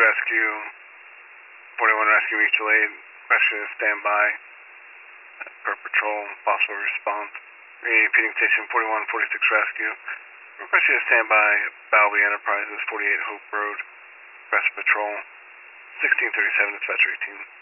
Rescue, 41 Rescue Mutual Aid, question standby per patrol, possible response. Repeating station 4146 Rescue. Request you to stand by Balby Enterprises, 48 Hope Road, Request Patrol, 1637 Dispatcher 18.